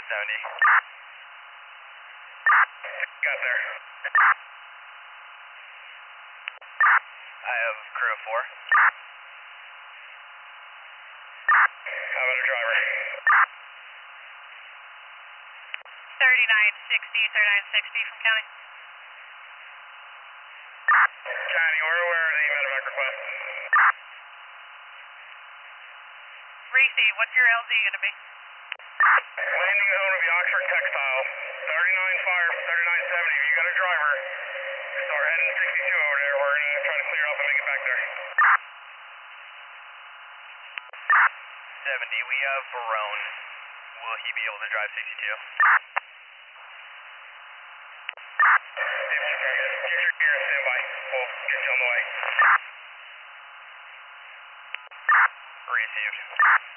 70. Got there. I have crew of 4. How about a driver? 3960 from county. County, we're aware of the medevac request. Receive, what's your LZ going to be? Landing zone of the Oxford Textile. 39 fire, 3970. If you got a driver, start heading 62 over there. We're going to try to clear up and make it back there. 70, we have Barone. Will he be able to drive 62? Get your gear and stand by. We'll get you on the way. Received.